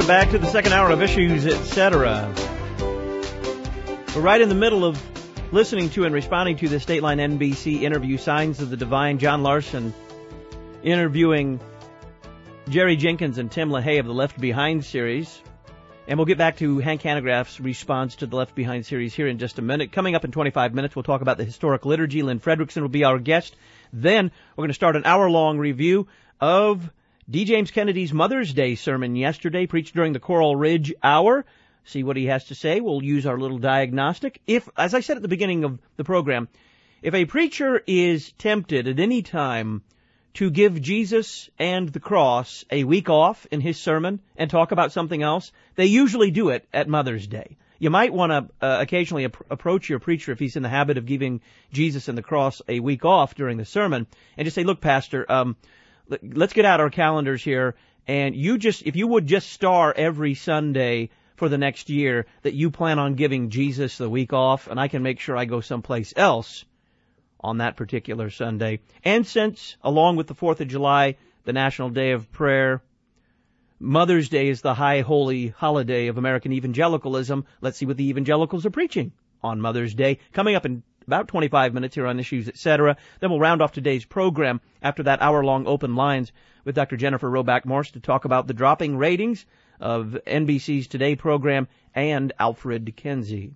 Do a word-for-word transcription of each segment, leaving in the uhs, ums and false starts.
back to the second hour of Issues, et cetera. We're right in the middle of listening to and responding to the Stateline N B C interview, Signs of the Divine. John Larson interviewing Jerry Jenkins and Tim LaHaye of the Left Behind series. And we'll get back to Hank Hanegraaff's response to the Left Behind series here in just a minute. Coming up in twenty-five minutes, we'll talk about the historic liturgy. Lynn Fredrickson will be our guest. Then we're going to start an hour-long review of D. James Kennedy's Mother's Day sermon yesterday, preached during the Coral Ridge Hour. See what he has to say. We'll use our little diagnostic. If, as I said at the beginning of the program, if a preacher is tempted at any time to give Jesus and the cross a week off in his sermon and talk about something else, they usually do it at Mother's Day. You might want to uh, occasionally ap- approach your preacher if he's in the habit of giving Jesus and the cross a week off during the sermon and just say, look, Pastor, um, let's get out our calendars here, and you just, if you would just star every Sunday for the next year that you plan on giving Jesus the week off, and I can make sure I go someplace else on that particular Sunday. And since, along with the fourth of July, the National Day of Prayer, Mother's Day is the high holy holiday of American evangelicalism, let's see what the evangelicals are preaching on Mother's Day. Coming up in about twenty-five minutes here on Issues, et cetera. Then we'll round off today's program after that hour-long open lines with Doctor Jennifer Roback Morse to talk about the dropping ratings of N B C's Today program and Alfred Kinsey.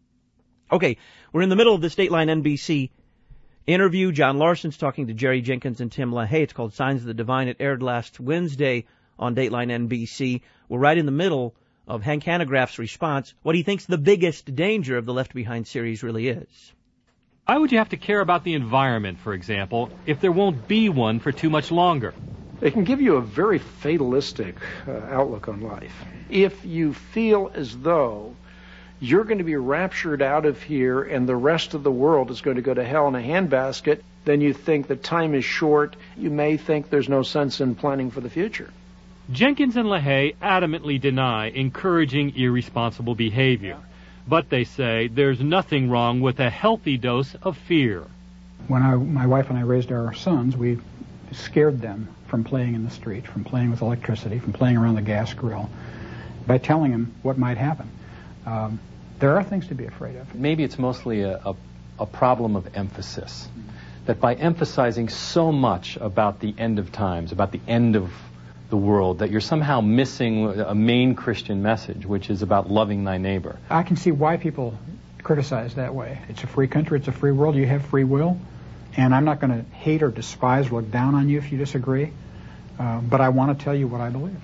Okay, we're in the middle of the Stateline N B C interview. John Larson's talking to Jerry Jenkins and Tim LaHaye. It's called Signs of the Divine. It aired last Wednesday on Dateline N B C. We're right in the middle of Hank Hanegraaff's response, what he thinks the biggest danger of the Left Behind series really is. Why would you have to care about the environment, for example, if there won't be one for too much longer? They can give you a very fatalistic uh, outlook on life. If you feel as though you're going to be raptured out of here and the rest of the world is going to go to hell in a handbasket, then you think the time is short. You may think there's no sense in planning for the future. Jenkins and LaHaye adamantly deny encouraging irresponsible behavior. But they say there's nothing wrong with a healthy dose of fear. When I, my wife and I raised our sons, we scared them from playing in the street, from playing with electricity, from playing around the gas grill, by telling them what might happen. Um, there are things to be afraid of. Maybe it's mostly a, a, a problem of emphasis. Mm-hmm. That by emphasizing so much about the end of times, about the end of the world, that you're somehow missing a main Christian message, which is about loving thy neighbor. I can see why people criticize that way. It's a free country, it's a free world, you have free will, and I'm not going to hate or despise or look down on you if you disagree, uh, but I want to tell you what I believe.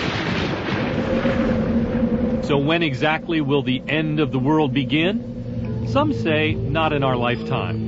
So when exactly will the end of the world begin? Some say not in our lifetime.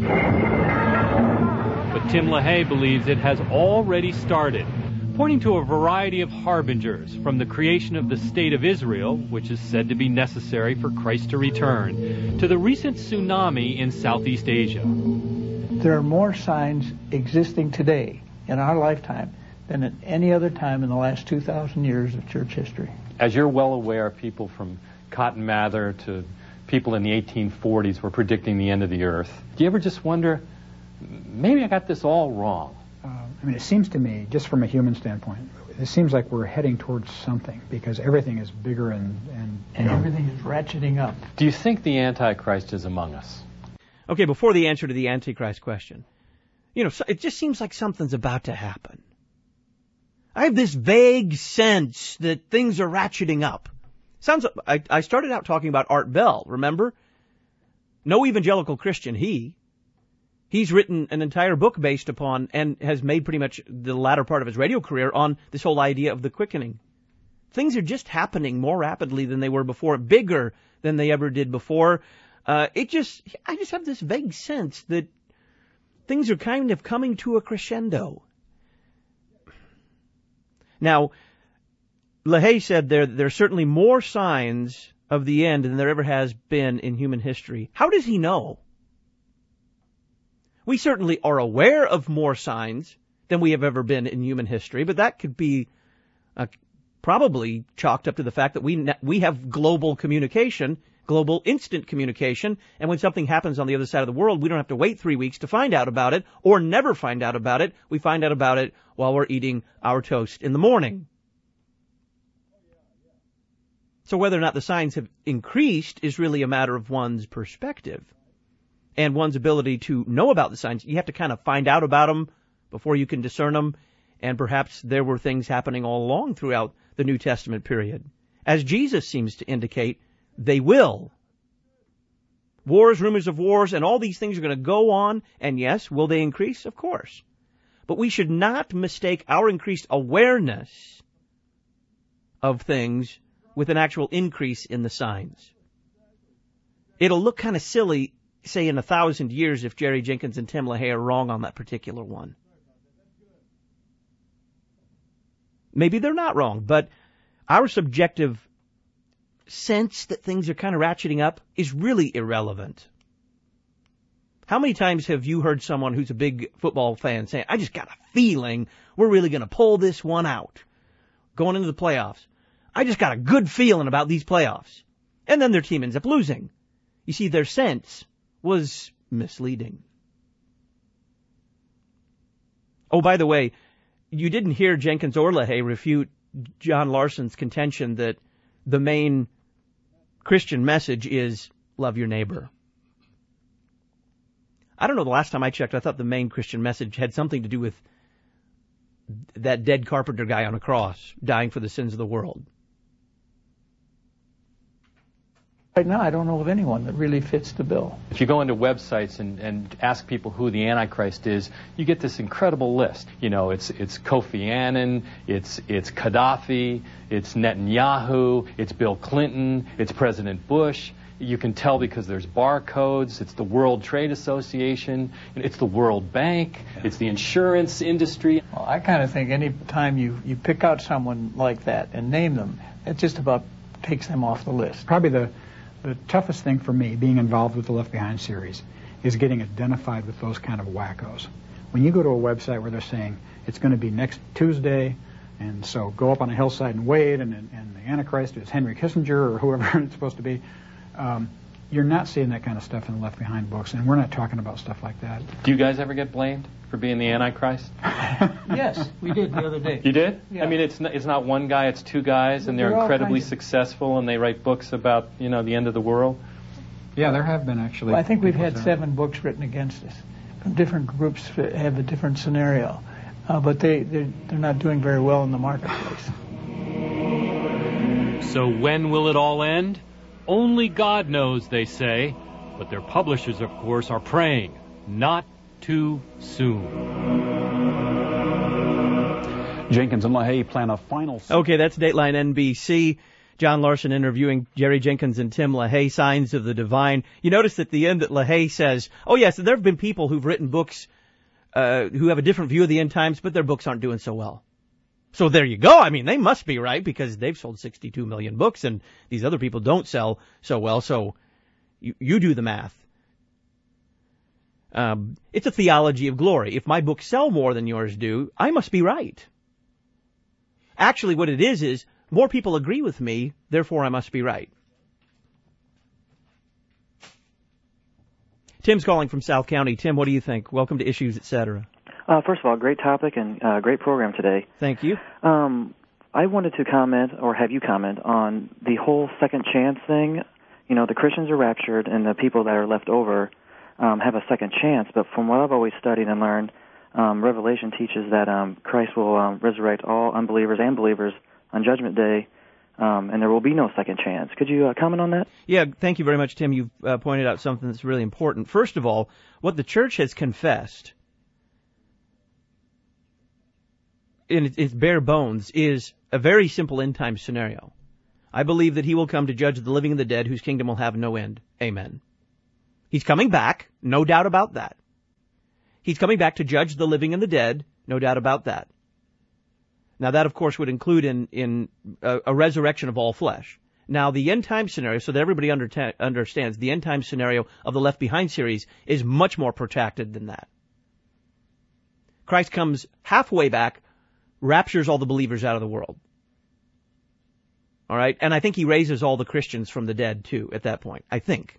But Tim LaHaye believes it has already started, pointing to a variety of harbingers, from the creation of the State of Israel, which is said to be necessary for Christ to return, to the recent tsunami in Southeast Asia. There are more signs existing today in our lifetime than at any other time in the last two thousand years of church history. As you're well aware, people from Cotton Mather to people in the eighteen forties were predicting the end of the earth. Do you ever just wonder, maybe I got this all wrong? Uh, I mean, it seems to me, just from a human standpoint, it seems like we're heading towards something because everything is bigger and... And, and everything is ratcheting up. Do you think the Antichrist is among us? Okay, before the answer to the Antichrist question, you know, it just seems like something's about to happen. I have this vague sense that things are ratcheting up. Sounds. I, I started out talking about Art Bell, remember? No evangelical Christian, he... He's written an entire book based upon and has made pretty much the latter part of his radio career on this whole idea of the quickening. Things are just happening more rapidly than they were before, bigger than they ever did before. Uh, it just, I just have this vague sense that things are kind of coming to a crescendo. Now, LaHaye said there, there are certainly more signs of the end than there ever has been in human history. How does he know? We certainly are aware of more signs than we have ever been in human history, but that could be uh, probably chalked up to the fact that we ne- we have global communication, global instant communication, and when something happens on the other side of the world, we don't have to wait three weeks to find out about it or never find out about it. We find out about it while we're eating our toast in the morning. So whether or not the signs have increased is really a matter of one's perspective and one's ability to know about the signs. You have to kind of find out about them before you can discern them, and perhaps there were things happening all along throughout the New Testament period. As Jesus seems to indicate, they will. Wars, rumors of wars, and all these things are going to go on, and yes, will they increase? Of course. But we should not mistake our increased awareness of things with an actual increase in the signs. It'll look kind of silly, say, in a thousand years if Jerry Jenkins and Tim LaHaye are wrong on that particular one. Maybe they're not wrong, but our subjective sense that things are kind of ratcheting up is really irrelevant. How many times have you heard someone who's a big football fan say, I just got a feeling we're really going to pull this one out going into the playoffs. I just got a good feeling about these playoffs. And then their team ends up losing. You see, their sense was misleading. Oh, by the way, you didn't hear Jenkins or LaHaye refute John Larson's contention that the main Christian message is love your neighbor. I don't know, the last time I checked, I thought the main Christian message had something to do with that dead carpenter guy on a cross dying for the sins of the world. Right now, I don't know of anyone that really fits the bill. If you go into websites and, and ask people who the Antichrist is, you get this incredible list. You know, it's it's Kofi Annan, it's it's Gaddafi, it's Netanyahu, it's Bill Clinton, it's President Bush. You can tell because there's barcodes. It's the World Trade Association. It's the World Bank. It's the insurance industry. Well, I kind of think any time you, you pick out someone like that and name them, it just about takes them off the list. Probably the The toughest thing for me, being involved with the Left Behind series, is getting identified with those kind of wackos. When you go to a website where they're saying it's going to be next Tuesday, and so go up on a hillside and wait, and, and the Antichrist is Henry Kissinger or whoever it's supposed to be, um, you're not seeing that kind of stuff in the Left Behind books, and we're not talking about stuff like that. Do you guys ever get blamed for being the Antichrist? Yes, we did the other day. You did? Yeah. I mean, it's not, it's not one guy, it's two guys, and they're, They're all incredibly kinds of- successful, and they write books about, you know, the end of the world. Yeah, there have been actually. Well, I think we've people had that- seven books written against us. Different groups have a different scenario, uh, but they, they're, they're not doing very well in the marketplace. So when will it all end? Only God knows, they say. But their publishers, of course, are praying. Not too soon. Jenkins and LaHaye plan a final... Okay, that's Dateline N B C. John Larson interviewing Jerry Jenkins and Tim LaHaye, Signs of the Divine. You notice at the end that LaHaye says, oh yes, there have been people who've written books uh, who have a different view of the end times, but their books aren't doing so well. So there you go. I mean, they must be right because they've sold sixty-two million books and these other people don't sell so well. So you, you do the math. Um, it's a theology of glory. If my books sell more than yours do, I must be right. Actually, what it is is more people agree with me, therefore I must be right. Tim's calling from South County. Tim, what do you think? Welcome to Issues, et cetera. Uh, first of all, great topic and uh, great program today. Thank you. Um, I wanted to comment, or have you comment, on the whole second chance thing. You know, the Christians are raptured, and the people that are left over um, have a second chance. But from what I've always studied and learned, um, Revelation teaches that um, Christ will um, resurrect all unbelievers and believers on Judgment Day, um, and there will be no second chance. Could you uh, comment on that? Yeah, thank you very much, Tim. You've uh, pointed out something that's really important. First of all, what the church has confessed in its bare bones is a very simple end-time scenario. I believe that he will come to judge the living and the dead, whose kingdom will have no end. Amen. He's coming back, no doubt about that. He's coming back to judge the living and the dead, no doubt about that. Now that, of course, would include in, in a, a resurrection of all flesh. Now the end-time scenario, so that everybody under, understands, the end-time scenario of the Left Behind series is much more protracted than that. Christ comes halfway back, raptures all the believers out of the world. All right? And I think he raises all the Christians from the dead, too, at that point. I think.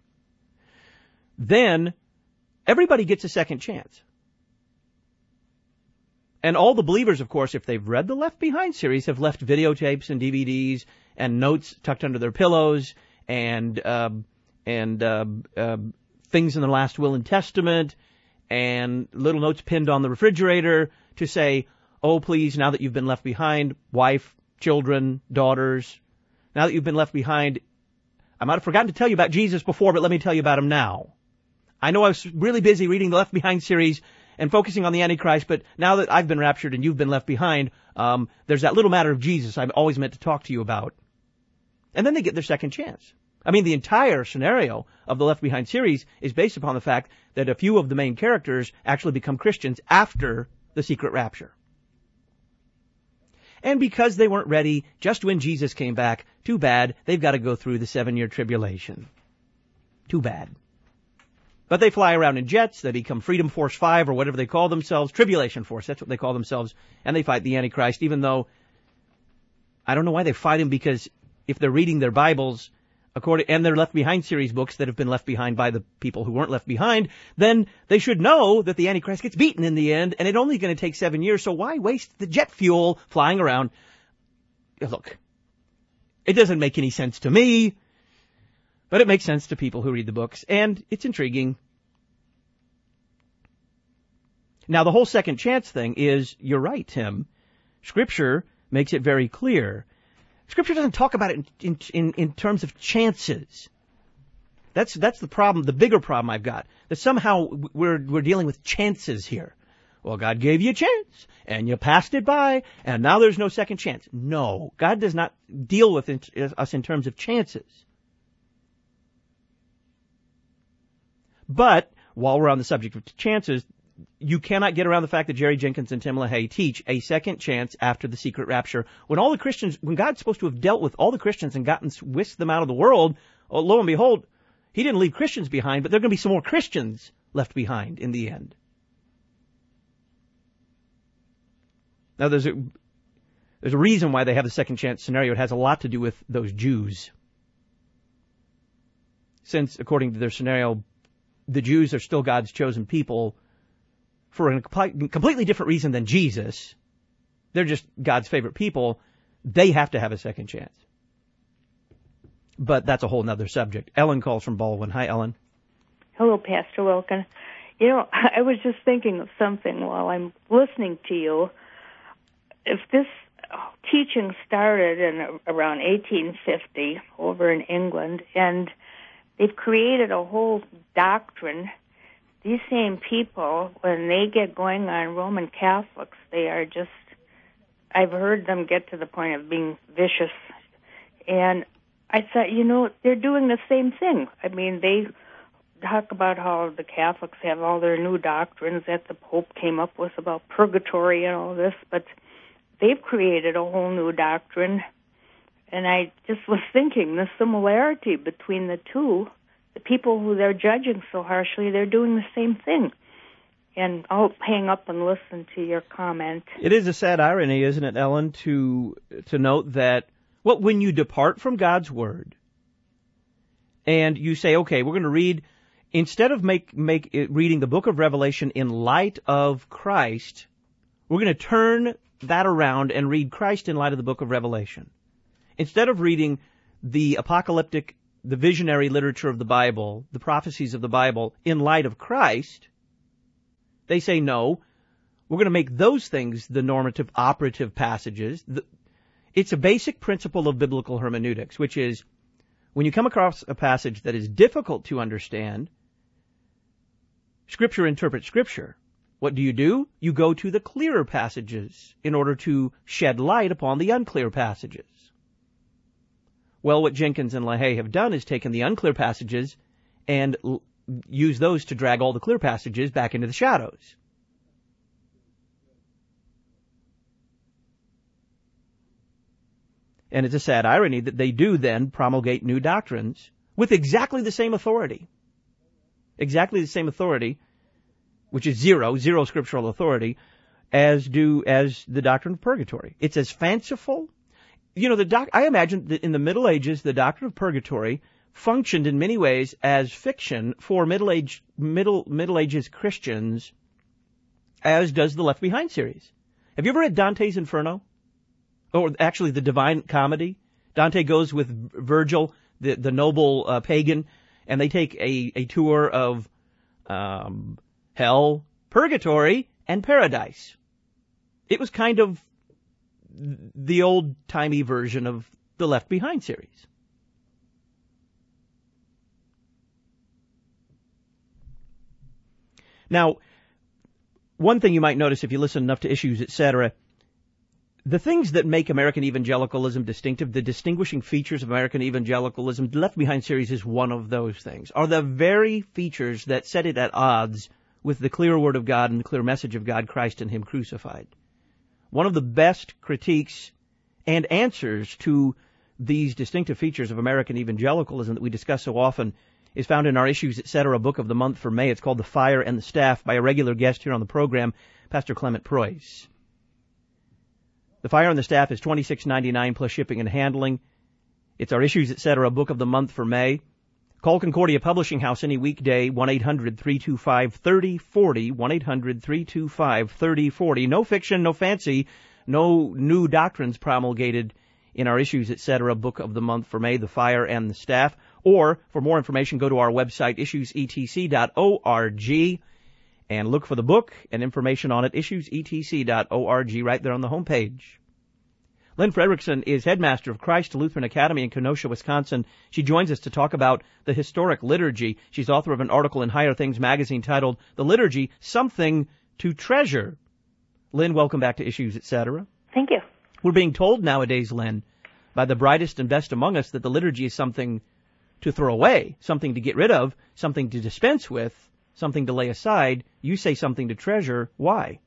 Then, everybody gets a second chance. And all the believers, of course, if they've read the Left Behind series, have left videotapes and D V Ds and notes tucked under their pillows and uh, and uh, uh, things in the last will and testament and little notes pinned on the refrigerator to say, oh, please, now that you've been left behind, wife, children, daughters, now that you've been left behind, I might have forgotten to tell you about Jesus before, but let me tell you about him now. I know I was really busy reading the Left Behind series and focusing on the Antichrist, but now that I've been raptured and you've been left behind, um, there's that little matter of Jesus I've always meant to talk to you about. And then they get their second chance. I mean, the entire scenario of the Left Behind series is based upon the fact that a few of the main characters actually become Christians after the secret rapture. And because they weren't ready just when Jesus came back, too bad, they've got to go through the seven-year tribulation. Too bad. But they fly around in jets, they become Freedom Force five or whatever they call themselves, Tribulation Force, that's what they call themselves, and they fight the Antichrist, even though I don't know why they fight him, because if they're reading their Bibles, according and their Left Behind series books that have been left behind by the people who weren't left behind, then they should know that the Antichrist gets beaten in the end, and it's only going to take seven years, so why waste the jet fuel flying around? Look, it doesn't make any sense to me, but it makes sense to people who read the books, and it's intriguing. Now, the whole second chance thing is, you're right, Tim. Scripture makes it very clear. Scripture doesn't talk about it in, in, in terms of chances. That's, that's the problem, the bigger problem I've got. That somehow we're, we're dealing with chances here. Well, God gave you a chance, and you passed it by, and now there's no second chance. No, God does not deal with it, us in terms of chances. But, while we're on the subject of chances, you cannot get around the fact that Jerry Jenkins and Tim LaHaye teach a second chance after the secret rapture. When all the Christians, when God's supposed to have dealt with all the Christians and gotten, whisked them out of the world, oh, lo and behold, he didn't leave Christians behind, but there are going to be some more Christians left behind in the end. Now, there's a, there's a reason why they have the second chance scenario. It has a lot to do with those Jews. Since, according to their scenario, the Jews are still God's chosen people for a completely different reason than Jesus. They're just God's favorite people. They have to have a second chance. But that's a whole other subject. Ellen calls from Baldwin. Hi, Ellen. Hello, Pastor Wilken. You know, I was just thinking of something while I'm listening to you. If this teaching started in around eighteen fifty over in England, and they've created a whole doctrine, these same people, when they get going on Roman Catholics, they are just, I've heard them get to the point of being vicious. And I thought, you know, they're doing the same thing. I mean, they talk about how the Catholics have all their new doctrines that the Pope came up with about purgatory and all this, but they've created a whole new doctrine. And I just was thinking the similarity between the two, the people who they're judging so harshly, they're doing the same thing. And I'll hang up and listen to your comment. It is a sad irony, isn't it, Ellen, to to note that, well, when you depart from God's Word and you say, okay, we're going to read, instead of make make it, reading the book of Revelation in light of Christ, we're going to turn that around and read Christ in light of the book of Revelation. Instead of reading the apocalyptic, the visionary literature of the Bible, the prophecies of the Bible, in light of Christ, they say, no, we're going to make those things the normative, operative passages. It's a basic principle of biblical hermeneutics, which is, when you come across a passage that is difficult to understand, Scripture interprets Scripture. What do you do? You go to the clearer passages in order to shed light upon the unclear passages. Well, what Jenkins and LaHaye have done is taken the unclear passages and l- use those to drag all the clear passages back into the shadows. And it's a sad irony that they do then promulgate new doctrines with exactly the same authority. Exactly the same authority, which is zero, zero scriptural authority, as do as the doctrine of purgatory. It's as fanciful. You know, the doc, I imagine that in the Middle Ages, the doctrine of purgatory functioned in many ways as fiction for Middle Age, Middle, Middle Ages Christians, as does the Left Behind series. Have you ever read Dante's Inferno? Or actually the Divine Comedy? Dante goes with Virgil, the, the noble uh, pagan, and they take a, a tour of um, hell, purgatory, and paradise. It was kind of the old-timey version of the Left Behind series. Now, one thing you might notice if you listen enough to Issues, et cetera, the things that make American evangelicalism distinctive, the distinguishing features of American evangelicalism, the Left Behind series is one of those things, are the very features that set it at odds with the clear Word of God and the clear message of God, Christ and Him crucified. One of the best critiques and answers to these distinctive features of American evangelicalism that we discuss so often is found in our Issues, et cetera, book of the month for May. It's called The Fire and the Staff by a regular guest here on the program, Pastor Clement Preuss. The Fire and the Staff is twenty-six ninety-nine plus shipping and handling. It's our Issues, et cetera, book of the month for May. Call Concordia Publishing House any weekday, one eight hundred three two five three oh four oh, one eight hundred three two five three oh four oh. No fiction, no fancy, no new doctrines promulgated in our Issues, et cetera, book of the month for May, The Fire and the Staff. Or, for more information, go to our website, issues e t c dot org, and look for the book and information on it, issues e t c dot org, right there on the homepage. Lynn Fredrickson is headmaster of Christ Lutheran Academy in Kenosha, Wisconsin. She joins us to talk about the historic liturgy. She's author of an article in Higher Things magazine titled, The Liturgy, Something to Treasure. Lynn, welcome back to Issues, et cetera. Thank you. We're being told nowadays, Lynn, by the brightest and best among us, that the liturgy is something to throw away, something to get rid of, something to dispense with, something to lay aside. You say something to treasure. Why?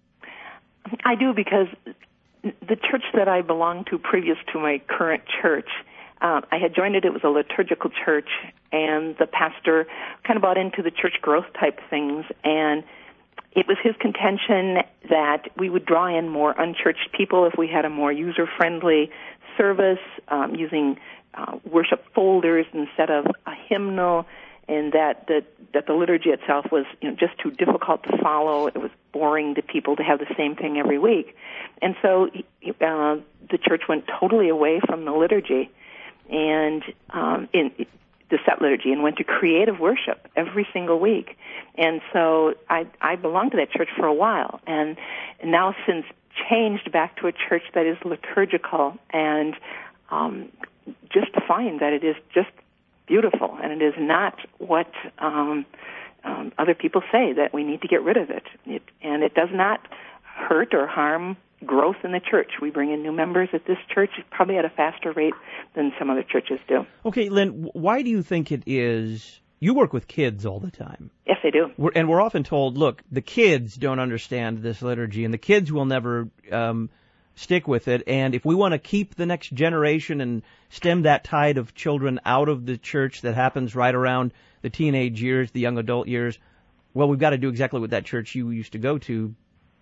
I do, because the church that I belonged to previous to my current church, uh, I had joined it. It was a liturgical church, and the pastor kind of bought into the church growth type things, and it was his contention that we would draw in more unchurched people if we had a more user-friendly service, um, using uh, worship folders instead of a hymnal, and that the, that the liturgy itself was, you know, just too difficult to follow. It was boring to people to have the same thing every week. And so uh, the church went totally away from the liturgy and um, in the set liturgy and went to creative worship every single week. And so I, I belonged to that church for a while, and now since changed back to a church that is liturgical, and um, just to find that it is just beautiful, and it is not what um, um, other people say, that we need to get rid of it. it. And it does not hurt or harm growth in the church. We bring in new members at this church probably at a faster rate than some other churches do. Okay, Lynn, why do you think it is? You work with kids all the time. Yes, I do. We're, and we're often told, look, the kids don't understand this liturgy, and the kids will never um, stick with it. And if we want to keep the next generation and stem that tide of children out of the church that happens right around the teenage years, the young adult years, well, we've got to do exactly what that church you used to go to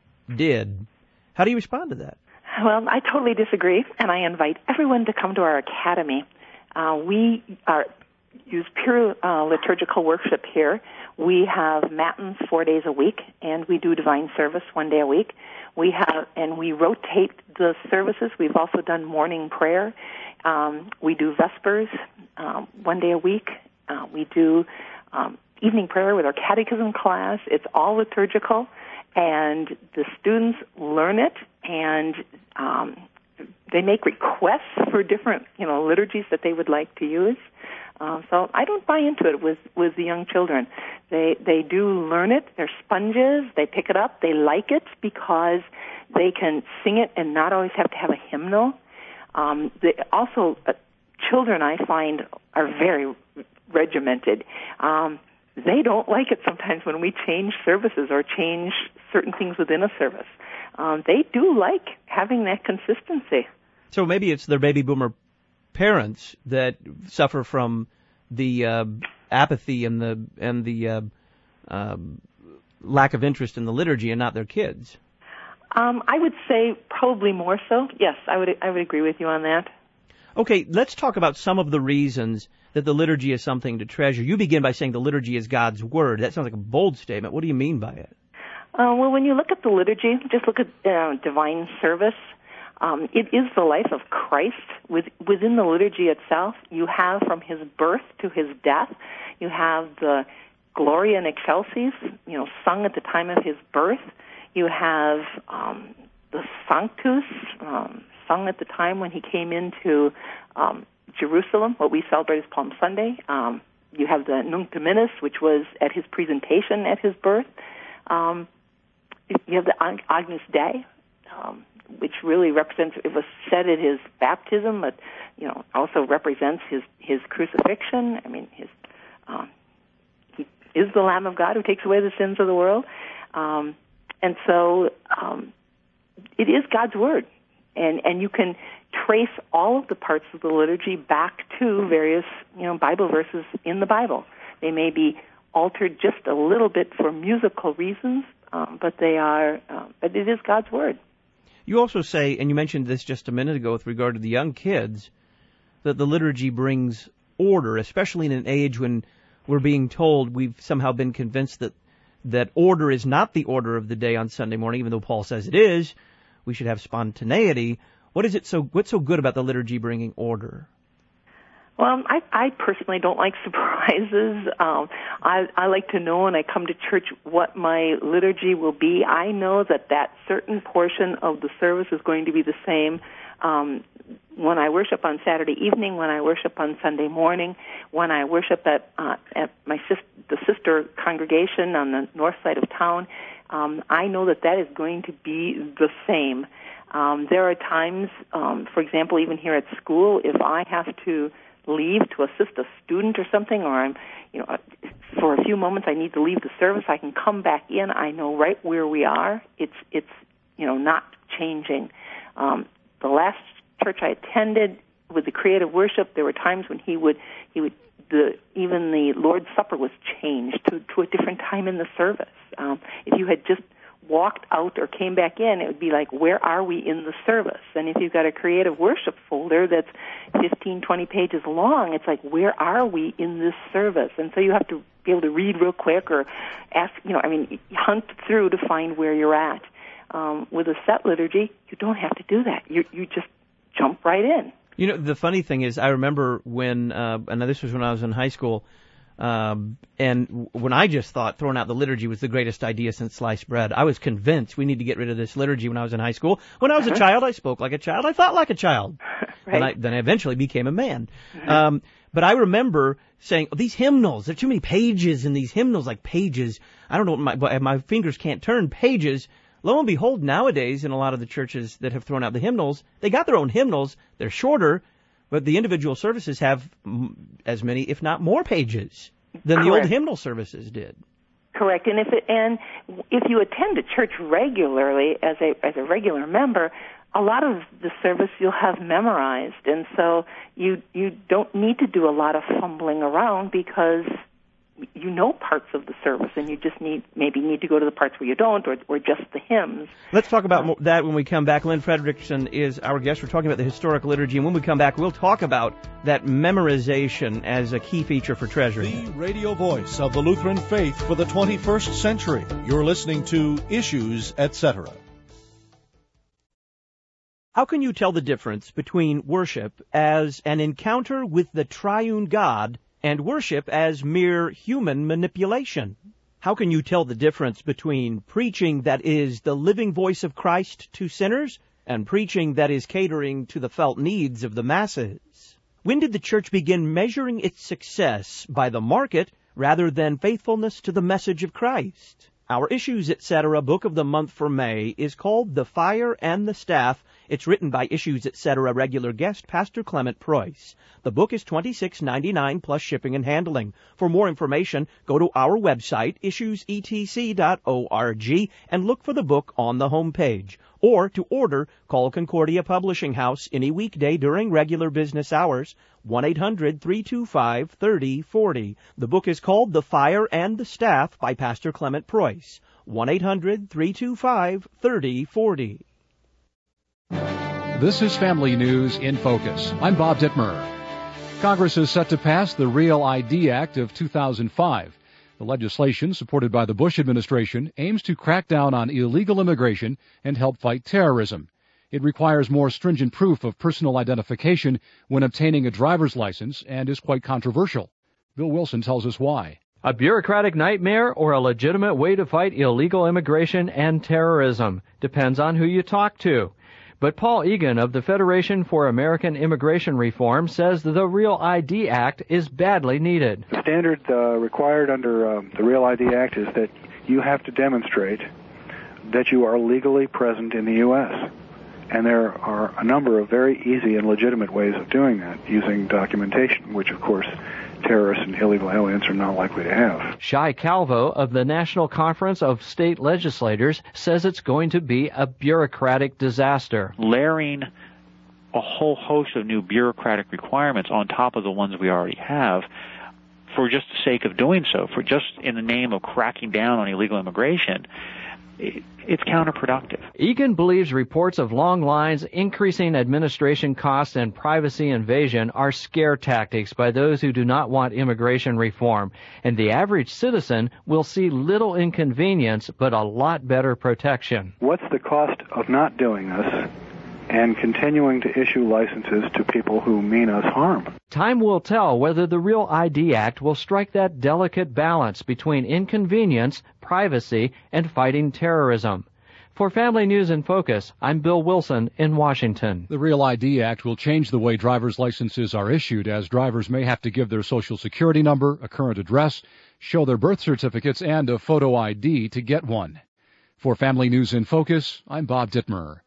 did. How do you respond to that? Well, I totally disagree, and I invite everyone to come to our academy. Uh, we are use pure uh, liturgical worship here. We have matins four days a week, and we do divine service one day a week. We have, and we rotate the services. We've also done morning prayer. Um, we do vespers um, one day a week. Uh, we do um, evening prayer with our catechism class. It's all liturgical, and the students learn it, and um, they make requests for different, you know, liturgies that they would like to use. Uh, so I don't buy into it with, with the young children. They they do learn it. They're sponges. They pick it up. They like it because they can sing it and not always have to have a hymnal. Um, they, also, uh, children I find are very regimented. Um, they don't like it sometimes when we change services or change certain things within a service. Um, they do like having that consistency. So maybe it's their baby boomer parents that suffer from the uh, apathy and the and the uh, uh, lack of interest in the liturgy, and not their kids. Um, I would say probably more so. Yes, I would I would agree with you on that. Okay, let's talk about some of the reasons that the liturgy is something to treasure. You begin by saying the liturgy is God's Word. That sounds like a bold statement. What do you mean by it? Uh, well, when you look at the liturgy, just look at uh, divine service. Um, it is the life of Christ. With, within the liturgy itself, you have from his birth to his death, you have the Gloria in Excelsis, you know, sung at the time of his birth. You have um, the Sanctus, um, sung at the time when he came into um, Jerusalem, what we celebrate as Palm Sunday. Um, you have the Nunc Dimittis, which was at his presentation at his birth. Um, you have the Agnus Dei, um, which really represents, it was said at his baptism, but, you know, also represents his, his crucifixion. I mean, his, um, he is the Lamb of God who takes away the sins of the world. Um, and so um, it is God's Word. And, and you can trace all of the parts of the liturgy back to various, you know, Bible verses in the Bible. They may be altered just a little bit for musical reasons, um, but they are, uh, but it is God's Word. You also say, and you mentioned this just a minute ago with regard to the young kids, that the liturgy brings order, especially in an age when we're being told, we've somehow been convinced that that order is not the order of the day on Sunday morning, even though Paul says it is. We should have spontaneity. What is it so, what's so good about the liturgy bringing order? Well, I, I personally don't like surprises. Um, I, I like to know when I come to church what my liturgy will be. I know that that certain portion of the service is going to be the same um, when I worship on Saturday evening, when I worship on Sunday morning, when I worship at uh, at my sis- the sister congregation on the north side of town. Um, I know that that is going to be the same. Um, there are times, um, for example, even here at school, if I have to leave to assist a student or something, or I'm, you know, for a few moments I need to leave the service, I can come back in. I know right where we are. It's, it's, you know, not changing. Um, the last church I attended with the creative worship, there were times when he would, he would, the even the Lord's Supper was changed to, to a different time in the service. Um, if you had just walked out or came back in, it would be like, where are we in the service? And if you've got a creative worship folder that's fifteen, twenty pages long, it's like, where are we in this service? And so you have to be able to read real quick or ask, you know, I mean, hunt through to find where you're at. Um, with a set liturgy, you don't have to do that. You, you just jump right in. You know, the funny thing is, I remember when, uh, and this was when I was in high school, Um, and when I just thought throwing out the liturgy was the greatest idea since sliced bread, I was convinced we need to get rid of this liturgy when I was in high school. When I was uh-huh. a child, I spoke like a child. I thought like a child. Right. Then I, then I eventually became a man. Uh-huh. Um, but I remember saying, oh, these hymnals, there are too many pages in these hymnals, like pages. I don't know, my, my fingers can't turn pages. Lo and behold, nowadays, in a lot of the churches that have thrown out the hymnals, they got their own hymnals. They're shorter, but the individual services have as many, if not more, pages than Correct. the old hymnal services did. Correct. And if it, and if you attend a church regularly as a as a regular member, a lot of the service you'll have memorized, and so you you don't need to do a lot of fumbling around because you know parts of the service, and you just need maybe need to go to the parts where you don't, or or just the hymns. Let's talk about more, that when we come back. Lynn Fredrickson is our guest. We're talking about the historic liturgy, and when we come back, we'll talk about that memorization as a key feature for treasury. The radio voice of the Lutheran faith for the twenty-first century. You're listening to Issues, et cetera. How can you tell the difference between worship as an encounter with the triune God and worship as mere human manipulation? How can you tell the difference between preaching that is the living voice of Christ to sinners and preaching that is catering to the felt needs of the masses? When did the church begin measuring its success by the market rather than faithfulness to the message of Christ? Our Issues, et cetera book of the month for May is called The Fire and the Staff. It's written by Issues, et cetera regular guest Pastor Clement Preuss. The book is twenty-six ninety-nine plus shipping and handling. For more information, go to our website, issues e t c dot org, and look for the book on the home page. Or to order, call Concordia Publishing House any weekday during regular business hours, one eight hundred three two five three oh four oh. The book is called The Fire and the Staff by Pastor Clement Preuss, one eight hundred three two five three oh four oh. This is Family News in Focus. I'm Bob Dittmer. Congress is set to pass the Real I D Act of two thousand five. The legislation, supported by the Bush administration, aims to crack down on illegal immigration and help fight terrorism. It requires more stringent proof of personal identification when obtaining a driver's license and is quite controversial. Bill Wilson tells us why. A bureaucratic nightmare or a legitimate way to fight illegal immigration and terrorism? Depends on who you talk to. But Paul Egan of the Federation for American Immigration Reform says the Real I D Act is badly needed. The standard uh, required under um, the Real I D Act is that you have to demonstrate that you are legally present in the U S And there are a number of very easy and legitimate ways of doing that using documentation, which, of course, terrorists and illegal aliens are not likely to have. Shai Calvo of the National Conference of State Legislators says it's going to be a bureaucratic disaster. Layering a whole host of new bureaucratic requirements on top of the ones we already have for just the sake of doing so, for just in the name of cracking down on illegal immigration, it's counterproductive. Egan believes reports of long lines, increasing administration costs, and privacy invasion are scare tactics by those who do not want immigration reform, and the average citizen will see little inconvenience but a lot better protection. What's the cost of not doing this and continuing to issue licenses to people who mean us harm? Time will tell whether the Real I D Act will strike that delicate balance between inconvenience, privacy, and fighting terrorism. For Family News in Focus, I'm Bill Wilson in Washington. The Real I D Act will change the way driver's licenses are issued, as drivers may have to give their social security number, a current address, show their birth certificates, and a photo I D to get one. For Family News in Focus, I'm Bob Dittmer.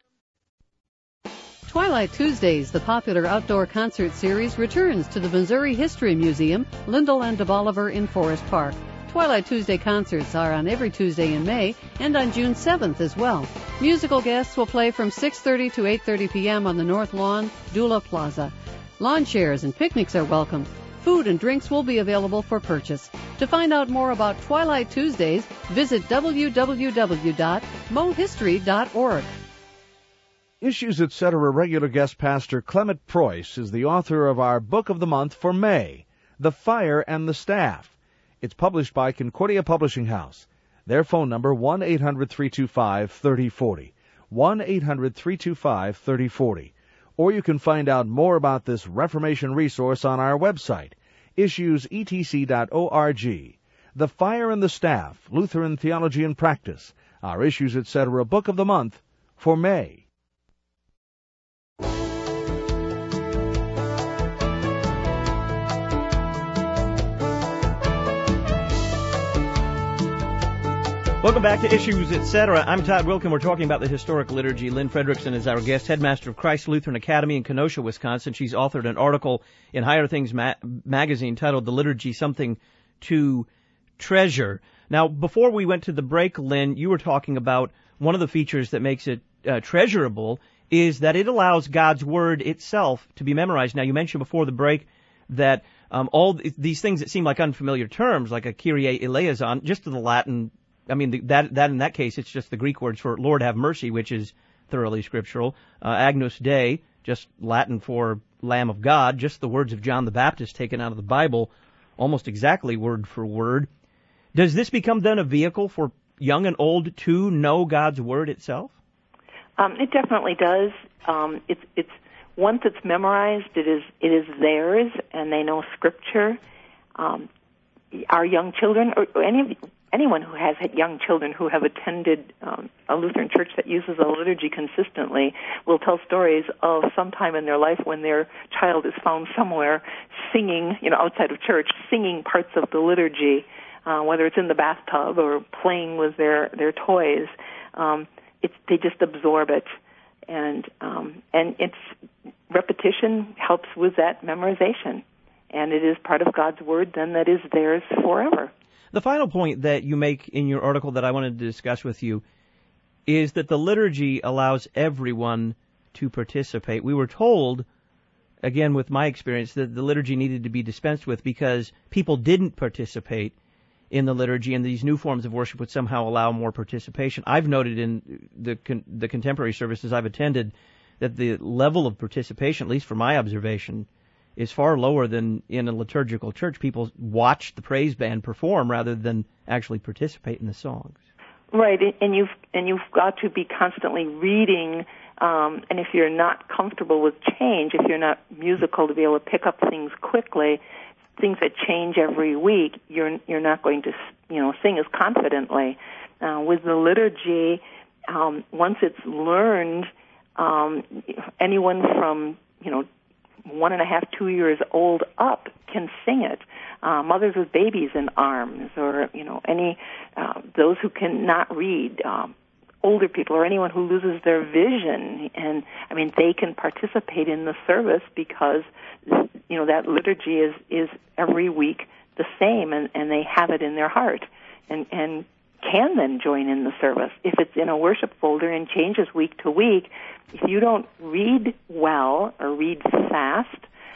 Twilight Tuesdays, the popular outdoor concert series, returns to the Missouri History Museum, Lyndall and DeBoliver in Forest Park. Twilight Tuesday concerts are on every Tuesday in May and on June seventh as well. Musical guests will play from six thirty to eight thirty p.m. on the North Lawn, Dula Plaza. Lawn chairs and picnics are welcome. Food and drinks will be available for purchase. To find out more about Twilight Tuesdays, visit w w w dot mo history dot org. Issues, et cetera regular guest pastor Clement Preuss is the author of our book of the month for May, The Fire and the Staff. It's published by Concordia Publishing House. Their phone number, one eight hundred three two five three oh four oh, one eight hundred three two five three oh four oh. Or you can find out more about this Reformation resource on our website, issues e t c dot org. The Fire and the Staff, Lutheran Theology and Practice, our Issues, et cetera book of the month for May. Welcome back to Issues, et cetera. I'm Todd Wilkin. We're talking about the historic liturgy. Lynn Fredrickson is our guest, headmaster of Christ Lutheran Academy in Kenosha, Wisconsin. She's authored an article in Higher Things ma- magazine titled The Liturgy, Something to Treasure. Now, before we went to the break, Lynn, you were talking about one of the features that makes it uh, treasurable is that it allows God's Word itself to be memorized. Now, you mentioned before the break that um, all th- these things that seem like unfamiliar terms, like a Kyrie eleison, just to the Latin, I mean, the, that that in that case, it's just the Greek words for Lord have mercy, which is thoroughly scriptural. Uh, Agnus Dei, just Latin for Lamb of God, just the words of John the Baptist taken out of the Bible, almost exactly word for word. Does this become then a vehicle for young and old to know God's Word itself? Um, it definitely does. Um, it's it's once it's memorized, it is it is theirs, and they know Scripture. Um, our young children, or any of anyone who has had young children who have attended um, a Lutheran church that uses a liturgy consistently, will tell stories of some time in their life when their child is found somewhere singing, you know, outside of church, singing parts of the liturgy, uh, whether it's in the bathtub or playing with their their toys. Um, it's they just absorb it, and um, and it's repetition helps with that memorization, and it is part of God's Word then that is theirs forever. The final point that you make in your article that I wanted to discuss with you is that the liturgy allows everyone to participate. We were told, again with my experience, that the liturgy needed to be dispensed with because people didn't participate in the liturgy, and these new forms of worship would somehow allow more participation. I've noted in the con- the contemporary services I've attended that the level of participation, at least from my observation, is far lower than in a liturgical church. People watch the praise band perform rather than actually participate in the songs. Right, and you've and you've got to be constantly reading. Um, and if you're not comfortable with change, if you're not musical to be able to pick up things quickly, things that change every week, you're you're not going to you know sing as confidently. Uh, with the liturgy, um, once it's learned, um, anyone from you know one and a half, two years old up can sing it. Uh, mothers with babies in arms, or you know, any uh, those who cannot read, um, older people, or anyone who loses their vision, and I mean, they can participate in the service because you know that liturgy is is every week the same, and, and they have it in their heart, and and can then join in the service. If it's in a worship folder and changes week to week, if you don't read well or read fast,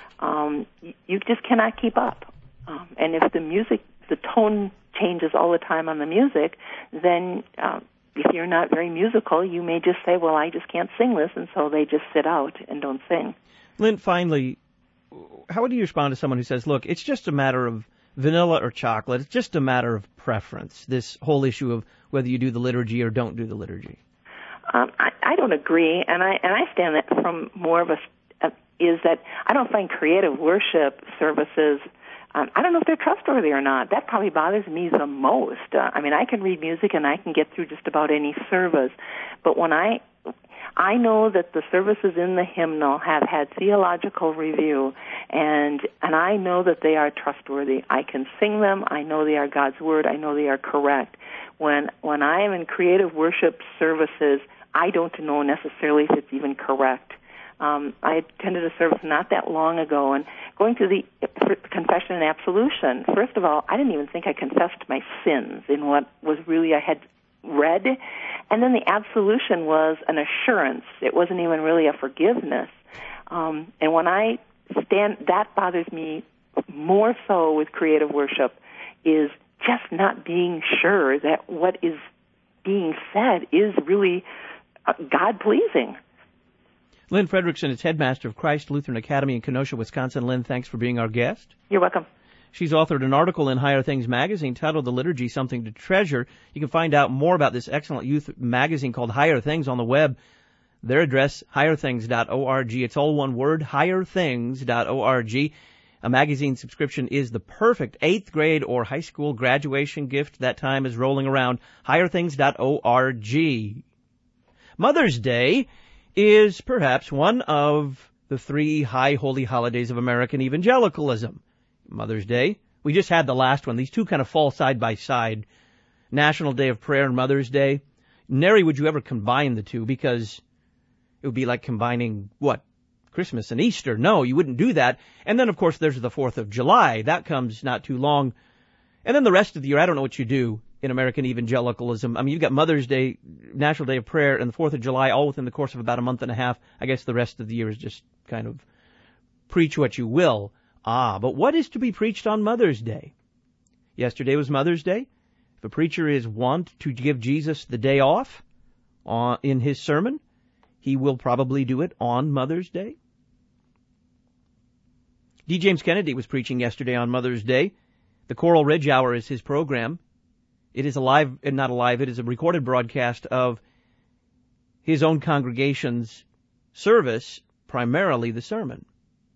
um, you, you just cannot keep up. Um, and if the music, the tone changes all the time on the music, then uh, if you're not very musical, you may just say, well, I just can't sing this, and so they just sit out and don't sing. Lynn, finally, how would you respond to someone who says, look, it's just a matter of vanilla or chocolate, it's just a matter of preference, this whole issue of whether you do the liturgy or don't do the liturgy? Um, I, I don't agree, and I and I stand that from more of a, a is that I don't find creative worship services. Um, I don't know if they're trustworthy or not. That probably bothers me the most. Uh, I mean, I can read music and I can get through just about any service, but when I I know that the services in the hymnal have had theological review, and and I know that they are trustworthy. I can sing them. I know they are God's word. I know they are correct. When when I am in creative worship services, I don't know necessarily if it's even correct. Um, I attended a service not that long ago, and going through the confession and absolution, first of all, I didn't even think I confessed my sins in what was really I had read. And then the absolution was an assurance. It wasn't even really a forgiveness. Um, and when I stand, that bothers me more so with creative worship, is just not being sure that what is being said is really uh, God-pleasing. Lynn Fredrickson is headmaster of Christ Lutheran Academy in Kenosha, Wisconsin. Lynn, thanks for being our guest. You're welcome. She's authored an article in Higher Things magazine titled The Liturgy, Something to Treasure. You can find out more about this excellent youth magazine called Higher Things on the web. Their address, higher things dot org. It's all one word, higher things dot org. A magazine subscription is the perfect eighth grade or high school graduation gift. That time is rolling around. higher things dot org. Mother's Day is perhaps one of the three high holy holidays of American evangelicalism. Mother's Day. We just had the last one. These two kind of fall side by side. National Day of Prayer and Mother's Day. Nary would you ever combine the two, because it would be like combining, what, Christmas and Easter? No, you wouldn't do that. And then, of course, there's the fourth of July. That comes not too long. And then the rest of the year, I don't know what you do in American evangelicalism. I mean, you've got Mother's Day, National Day of Prayer, and the fourth of July all within the course of about a month and a half. I guess the rest of the year is just kind of preach what you will. Ah, but what is to be preached on Mother's Day? Yesterday was Mother's Day. If a preacher is wont to give Jesus the day off uh, in his sermon, he will probably do it on Mother's Day. D. James Kennedy was preaching yesterday on Mother's Day. The Coral Ridge Hour is his program. It is a live, not a live, it is a recorded broadcast of his own congregation's service, primarily the sermon.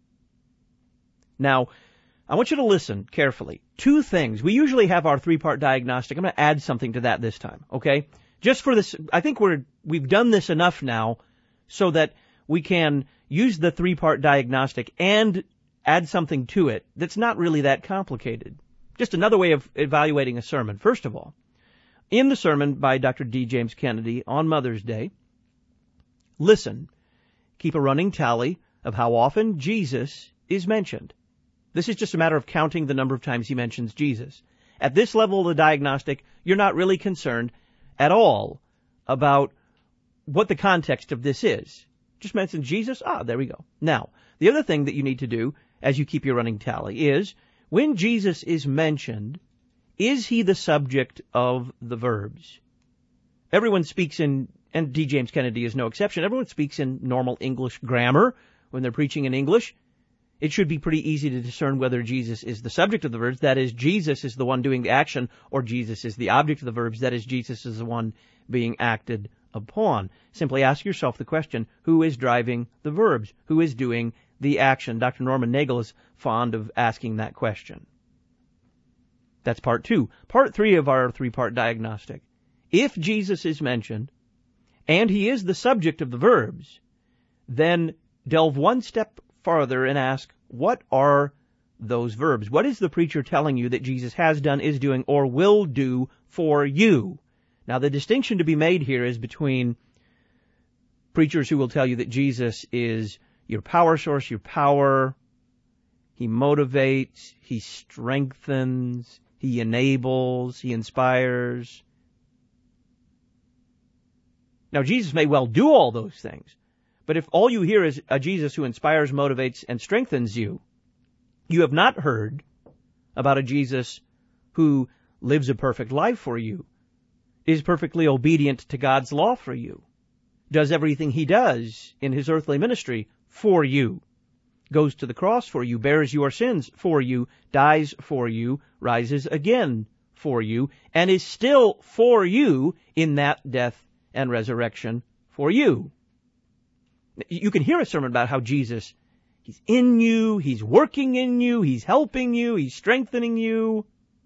Now, I want you to listen carefully. Two things. We usually have our three-part diagnostic. I'm going to add something to that this time, okay? Just for this, I think we're, we've done this enough now so that we can use the three-part diagnostic and add something to it that's not really that complicated. Just another way of evaluating a sermon. First of all, in the sermon by Doctor D. James Kennedy on Mother's Day, listen, keep a running tally of how often Jesus is mentioned. This is just a matter of counting the number of times he mentions Jesus. At this level of the diagnostic, you're not really concerned at all about what the context of this is. Just mention Jesus, ah, there we go. Now, the other thing that you need to do as you keep your running tally is, when Jesus is mentioned, is he the subject of the verbs? Everyone speaks in, and D. James Kennedy is no exception, everyone speaks in normal English grammar when they're preaching in English. it should be pretty easy to discern whether Jesus is the subject of the verbs, that is, Jesus is the one doing the action, or Jesus is the object of the verbs, that is, Jesus is the one being acted upon. Simply ask yourself the question, who is driving the verbs? Who is doing the action? Doctor Norman Nagel is fond of asking that question. That's part two. Part three of our three-part diagnostic. If Jesus is mentioned, and he is the subject of the verbs, then delve one step farther and ask, what are those verbs? What is the preacher telling you that Jesus has done, is doing, or will do for you? Now, the distinction to be made here is between preachers who will tell you that Jesus is your power source, your power, he motivates, he strengthens, he enables, he inspires. Now, Jesus may well do all those things, but if all you hear is a Jesus who inspires, motivates, and strengthens you, you have not heard about a Jesus who lives a perfect life for you, is perfectly obedient to God's law for you, does everything he does in his earthly ministry for you, goes to the cross for you, bears your sins for you, dies for you, rises again for you, and is still for you in that death and resurrection for you. You can hear a sermon about how Jesus, he's in you, he's working in you, he's helping you, he's strengthening you.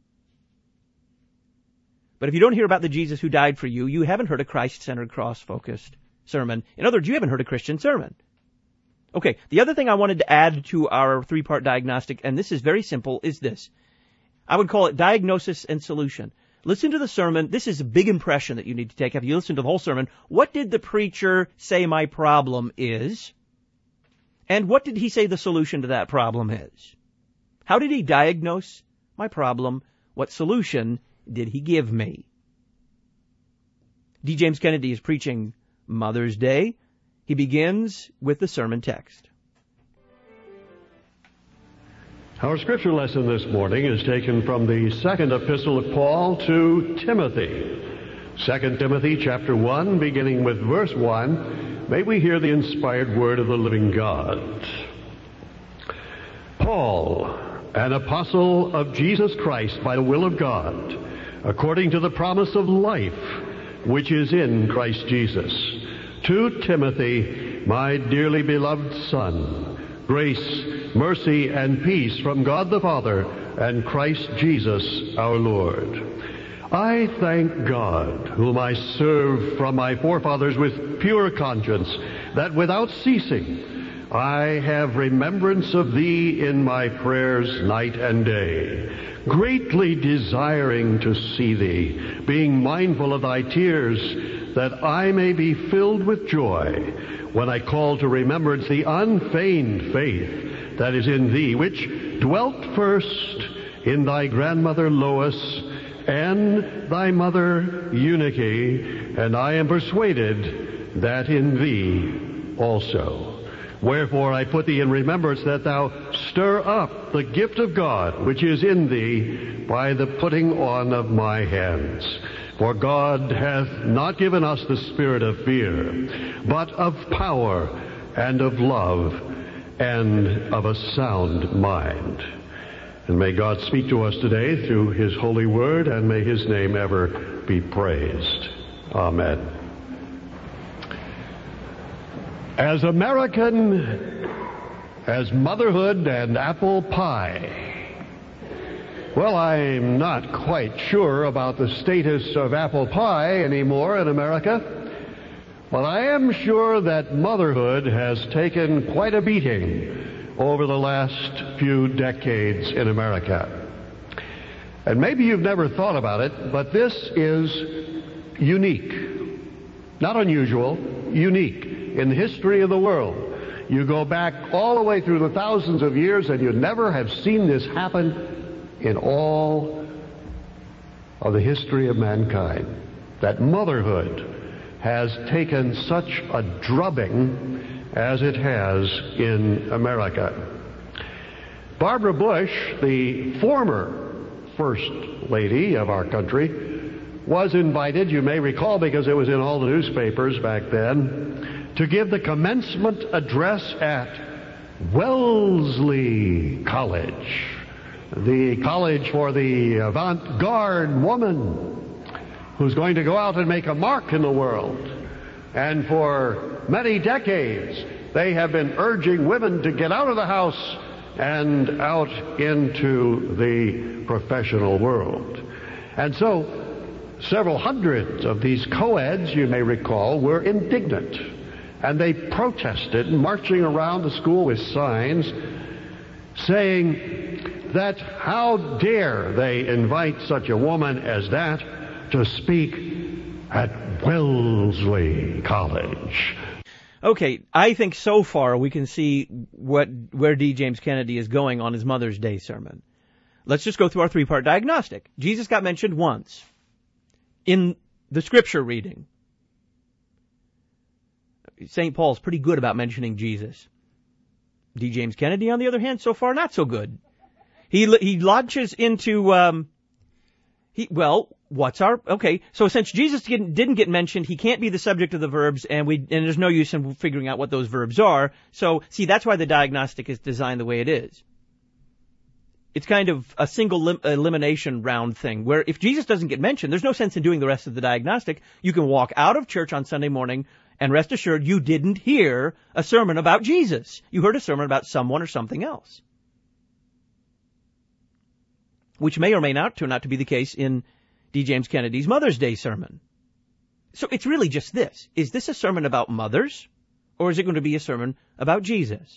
But if you don't hear about the Jesus who died for you, you haven't heard a Christ-centered, cross-focused sermon. In other words, you haven't heard a Christian sermon. Okay, the other thing I wanted to add to our three-part diagnostic, and this is very simple, is this. I would call it diagnosis and solution. Listen to the sermon. This is a big impression that you need to take after you listen to the whole sermon. What did the preacher say my problem is? And what did he say the solution to that problem is? How did he diagnose my problem? What solution did he give me? D. James Kennedy is preaching Mother's Day. He begins with the sermon text. Our scripture lesson this morning is taken from the second epistle of Paul to Timothy. Second Timothy chapter one, beginning with verse one. May we hear the inspired word of the living God. Paul, an apostle of Jesus Christ by the will of God, according to the promise of life which is in Christ Jesus, to Timothy, my dearly beloved son, grace, mercy, and peace from God the Father and Christ Jesus our Lord. I thank God, whom I serve from my forefathers with pure conscience, that without ceasing I have remembrance of thee in my prayers night and day, greatly desiring to see thee, being mindful of thy tears, that I may be filled with joy when I call to remembrance the unfeigned faith that is in thee, which dwelt first in thy grandmother Lois and thy mother Eunice, and I am persuaded that in thee also. Wherefore I put thee in remembrance that thou stir up the gift of God which is in thee by the putting on of my hands. For God hath not given us the spirit of fear, but of power and of love and of a sound mind. And may God speak to us today through his holy word, and may his name ever be praised. Amen. As American as motherhood and apple pie, well, I'm not quite sure about the status of apple pie anymore in America, but I am sure that motherhood has taken quite a beating over the last few decades in America. And maybe you've never thought about it, but this is unique. Not unusual, unique in the history of the world. You go back all the way through the thousands of years and you never have seen this happen in all of the history of mankind, that motherhood has taken such a drubbing as it has in America. Barbara Bush, the former First Lady of our country, was invited, you may recall because it was in all the newspapers back then, to give the commencement address at Wellesley College, the college for the avant-garde woman who's going to go out and make a mark in the world. And for many decades, they have been urging women to get out of the house and out into the professional world. And so, several hundred of these co-eds, you may recall, were indignant. And they protested, marching around the school with signs saying that how dare they invite such a woman as that to speak at Wellesley College. Okay, I think so far we can see what where D. James Kennedy is going on his Mother's Day sermon. Let's just go through our three-part diagnostic. Jesus got mentioned once in the scripture reading. Saint Paul's pretty good about mentioning Jesus. D. James Kennedy, on the other hand, so far not so good. He he launches into um he well, what's our okay? So since Jesus didn't, didn't get mentioned, he can't be the subject of the verbs, and we and there's no use in figuring out what those verbs are. So see, that's why the diagnostic is designed the way it is. It's kind of a single lim- elimination round thing, where if Jesus doesn't get mentioned, there's no sense in doing the rest of the diagnostic. You can walk out of church on Sunday morning and rest assured you didn't hear a sermon about Jesus. You heard a sermon about someone or something else, which may or may not turn out to be the case in D. James Kennedy's Mother's Day sermon. So it's really just this. Is this a sermon about mothers, or is it going to be a sermon about Jesus?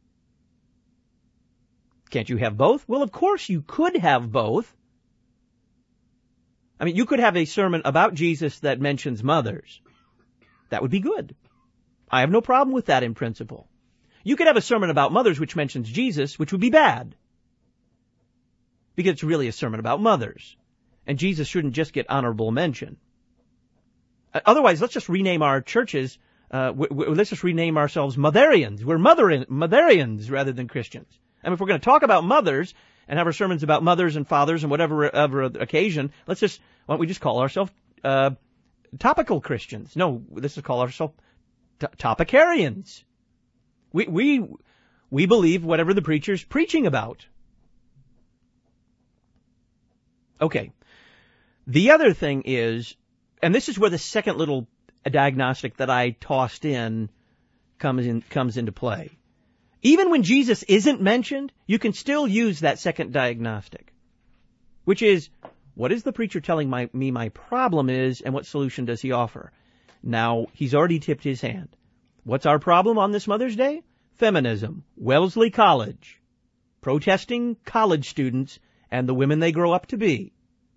Can't you have both? Well, of course you could have both. I mean, you could have a sermon about Jesus that mentions mothers. That would be good. I have no problem with that in principle. You could have a sermon about mothers which mentions Jesus, which would be bad, because it's really a sermon about mothers, and Jesus shouldn't just get honorable mention. Otherwise, let's just rename our churches, uh, w- w- let's just rename ourselves Motherians. We're Motherin- Motherians rather than Christians. I mean, if we're going to talk about mothers and have our sermons about mothers and fathers and whatever other occasion, let's just, why don't we just call ourselves uh, topical Christians? No, let's just call ourselves t- topicarians. We, we, we believe whatever the preacher's preaching about. Okay. The other thing is, and this is where the second little diagnostic that I tossed in comes in, comes into play. Even when Jesus isn't mentioned, you can still use that second diagnostic, which is, what is the preacher telling my, me my problem is, and what solution does he offer? Now, he's already tipped his hand. What's our problem on this Mother's Day? Feminism, Wellesley College, protesting college students, and the women they grow up to be.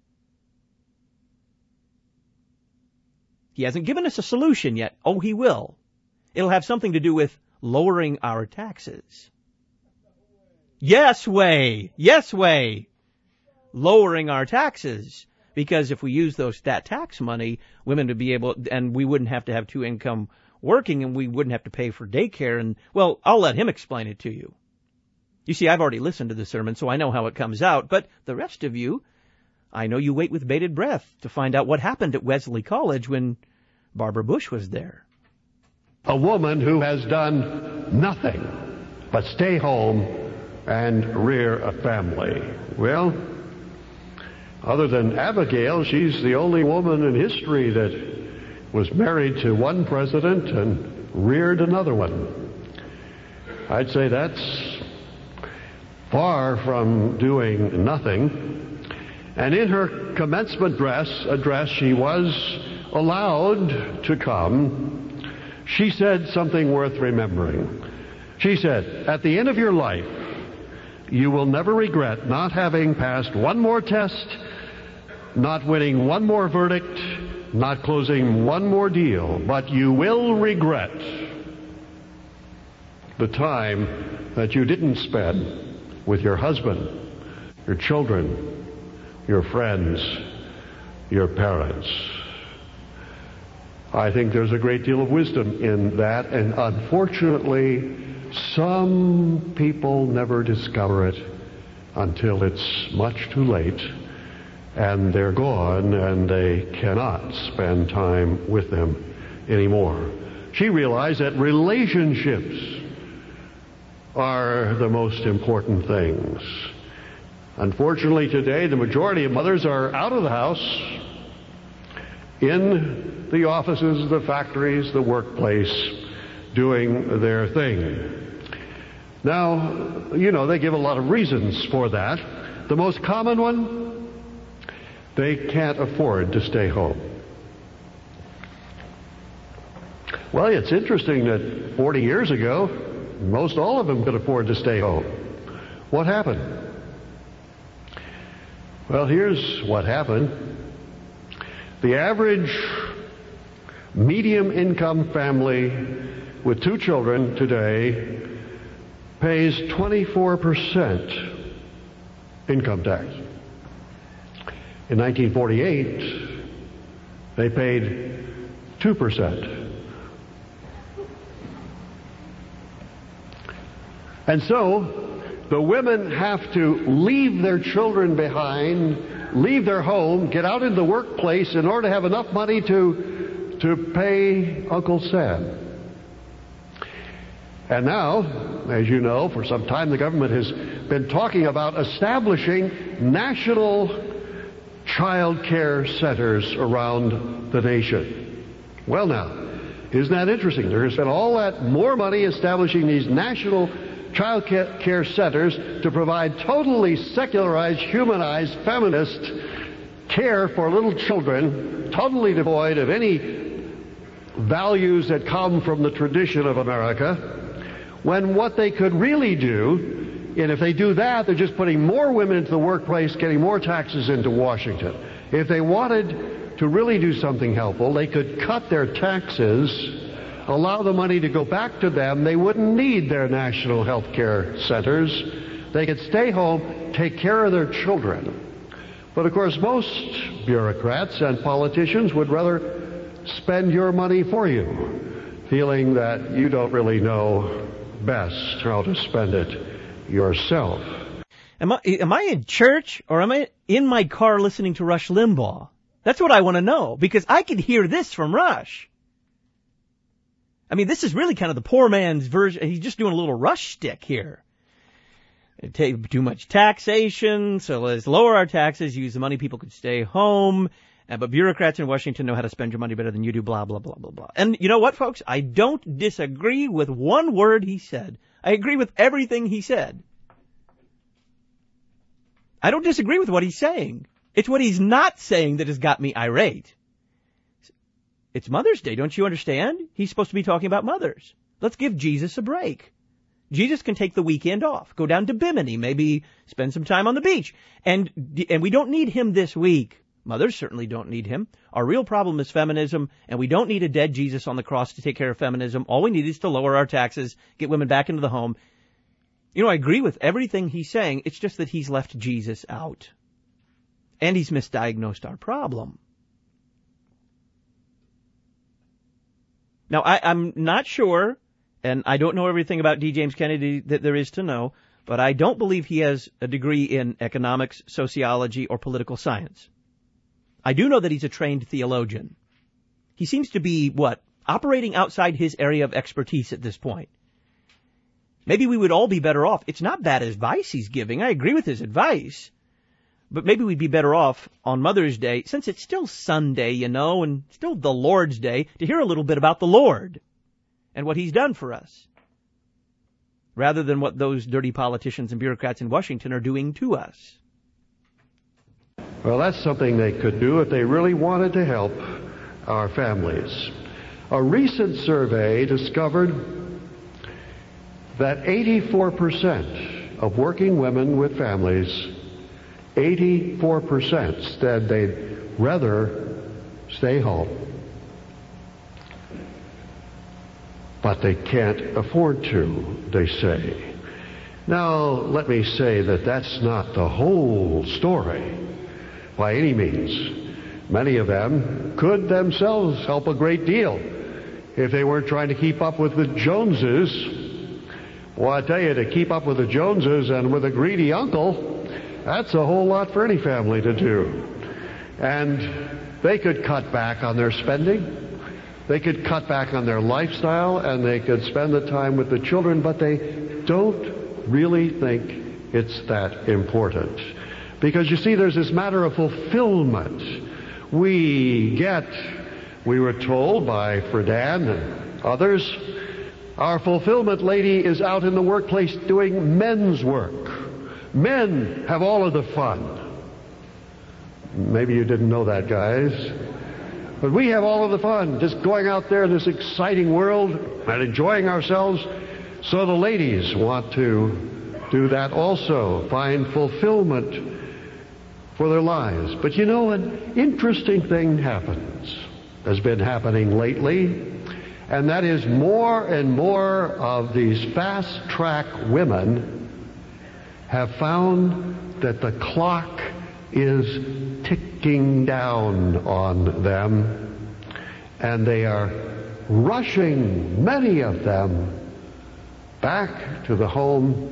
He hasn't given us a solution yet. Oh, he will. It'll have something to do with lowering our taxes. Yes way. Yes way. Lowering our taxes. Because if we use those that tax money, women would be able, and we wouldn't have to have two income working, and we wouldn't have to pay for daycare. And, well, I'll let him explain it to you. You see, I've already listened to the sermon, so I know how it comes out. But the rest of you, I know you wait with bated breath to find out what happened at Wellesley College when Barbara Bush was there. A woman who has done nothing but stay home and rear a family. Well, other than Abigail, she's the only woman in history that was married to one president and reared another one. I'd say that's far from doing nothing. And in her commencement address, address she was allowed to come. She said something worth remembering. She said, at the end of your life, you will never regret not having passed one more test, not winning one more verdict, not closing one more deal, but you will regret the time that you didn't spend with your husband, your children, your friends, your parents. I think there's a great deal of wisdom in that, and unfortunately, some people never discover it until it's much too late, and they're gone, and they cannot spend time with them anymore. She realized that relationships are the most important things. Unfortunately, today, the majority of mothers are out of the house, in the offices, the factories, the workplace, doing their thing. Now, you know, they give a lot of reasons for that. The most common one, they can't afford to stay home. Well, it's interesting that forty years ago, most all of them could afford to stay home. What happened? Well, here's what happened. The average medium-income family with two children today pays twenty-four percent income tax. In nineteen forty-eight, they paid two percent. And so, the women have to leave their children behind, leave their home, get out into the workplace in order to have enough money to, to pay Uncle Sam. And now, as you know, for some time the government has been talking about establishing national child care centers around the nation. Well now, isn't that interesting? There has been all that more money establishing these national child care centers to provide totally secularized, humanized, feminist care for little children, totally devoid of any values that come from the tradition of America, when what they could really do, and if they do that, they're just putting more women into the workplace, getting more taxes into Washington. If they wanted to really do something helpful, they could cut their taxes, allow the money to go back to them. They wouldn't need their national health care centers. They could stay home, take care of their children. But of course, most bureaucrats and politicians would rather spend your money for you, feeling that you don't really know best how to spend it yourself. Am I, am I in church or am I in my car listening to Rush Limbaugh? That's what I want to know, because I could hear this from Rush. I mean, this is really kind of the poor man's version. He's just doing a little Rush shtick here. Take too much taxation, so let's lower our taxes, use the money, people could stay home, uh, but bureaucrats in Washington know how to spend your money better than you do, blah, blah, blah, blah, blah. And you know what, folks? I don't disagree with one word he said. I agree with everything he said. I don't disagree with what he's saying. It's what he's not saying that has got me irate. It's Mother's Day, don't you understand? He's supposed to be talking about mothers. Let's give Jesus a break. Jesus can take the weekend off, go down to Bimini, maybe spend some time on the beach. And and we don't need him this week. Mothers certainly don't need him. Our real problem is feminism, and we don't need a dead Jesus on the cross to take care of feminism. All we need is to lower our taxes, get women back into the home. You know, I agree with everything he's saying. It's just that he's left Jesus out. And he's misdiagnosed our problem. Now, I, I'm not sure, and I don't know everything about D. James Kennedy that there is to know, but I don't believe he has a degree in economics, sociology, or political science. I do know that he's a trained theologian. He seems to be, what, operating outside his area of expertise at this point. Maybe we would all be better off. It's not bad advice he's giving. I agree with his advice. But maybe we'd be better off on Mother's Day, since it's still Sunday, you know, and still the Lord's Day, to hear a little bit about the Lord and what he's done for us, rather than what those dirty politicians and bureaucrats in Washington are doing to us. Well, that's something they could do if they really wanted to help our families. A recent survey discovered that eighty-four percent of working women with families, eighty-four percent said they'd rather stay home. But they can't afford to, they say. Now, let me say that that's not the whole story by any means. Many of them could themselves help a great deal if they weren't trying to keep up with the Joneses. Well, I tell you, to keep up with the Joneses and with a greedy uncle, that's a whole lot for any family to do. And they could cut back on their spending. They could cut back on their lifestyle, and they could spend the time with the children, but they don't really think it's that important. Because you see, there's this matter of fulfillment. We get, we were told by Friedan and others, our fulfillment lady is out in the workplace doing men's work. Men have all of the fun. Maybe you didn't know that, guys. But we have all of the fun, just going out there in this exciting world and enjoying ourselves. So the ladies want to do that also, find fulfillment for their lives. But you know, an interesting thing happens, has been happening lately, and that is more and more of these fast-track women have found that the clock is ticking down on them, and they are rushing, many of them, back to the home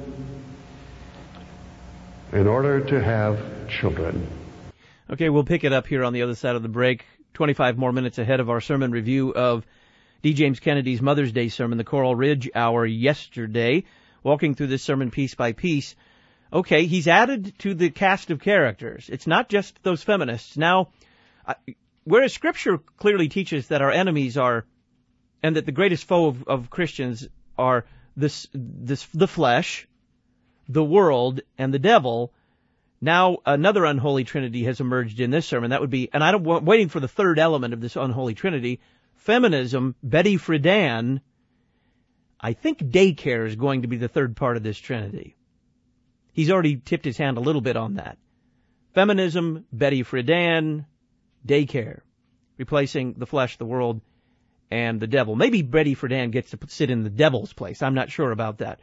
in order to have children. Okay, we'll pick it up here on the other side of the break. twenty-five more minutes ahead of our sermon review of D. James Kennedy's Mother's Day sermon, the Coral Ridge Hour, yesterday. Walking through this sermon piece by piece. Okay, he's added to the cast of characters. It's not just those feminists. Now, whereas Scripture clearly teaches that our enemies are, and that the greatest foe of, of Christians are this, this, the flesh, the world, and the devil, now another unholy trinity has emerged in this sermon. That would be, and I don't, I'm waiting for the third element of this unholy trinity, feminism, Betty Friedan. I think daycare is going to be the third part of this trinity. He's already tipped his hand a little bit on that. Feminism, Betty Friedan, daycare, replacing the flesh, the world, and the devil. Maybe Betty Friedan gets to sit in the devil's place. I'm not sure about that.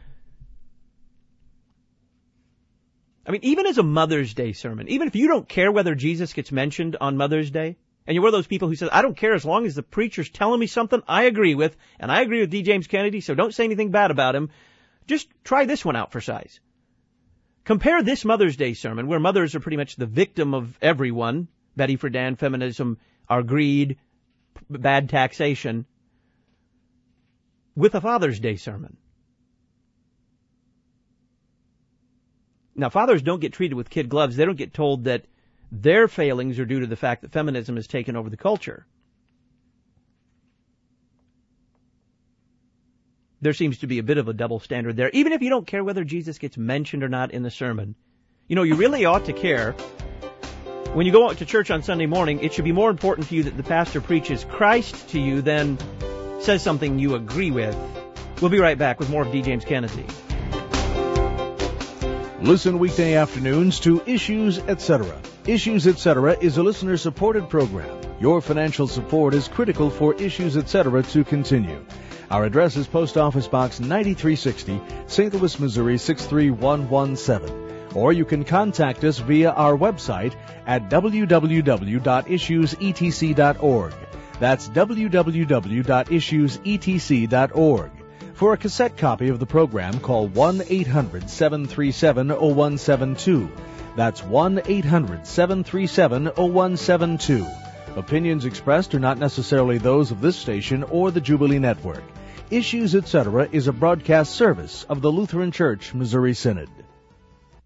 I mean, even as a Mother's Day sermon, even if you don't care whether Jesus gets mentioned on Mother's Day, and you're one of those people who says, I don't care as long as the preacher's telling me something I agree with, and I agree with D. James Kennedy, so don't say anything bad about him, just try this one out for size. Compare this Mother's Day sermon, where mothers are pretty much the victim of everyone, Betty Friedan, feminism, our greed, bad taxation, with a Father's Day sermon. Now, fathers don't get treated with kid gloves. They don't get told that their failings are due to the fact that feminism has taken over the culture. There seems to be a bit of a double standard there, even if you don't care whether Jesus gets mentioned or not in the sermon. You know, you really ought to care. When you go out to church on Sunday morning, it should be more important to you that the pastor preaches Christ to you than says something you agree with. We'll be right back with more of D. James Kennedy. Listen weekday afternoons to Issues, et cetera. Issues, et cetera is a listener-supported program. Your financial support is critical for Issues, et cetera to continue. Our address is Post Office Box ninety-three sixty, Saint Louis, Missouri six three one one seven. Or you can contact us via our website at w w w dot issues e t c dot org. That's w w w dot issues e t c dot org. For a cassette copy of the program, call one eight hundred seven three seven oh one seven two. That's one eight hundred seven three seven oh one seven two. Opinions expressed are not necessarily those of this station or the Jubilee Network. Issues, et cetera is a broadcast service of the Lutheran Church Missouri Synod.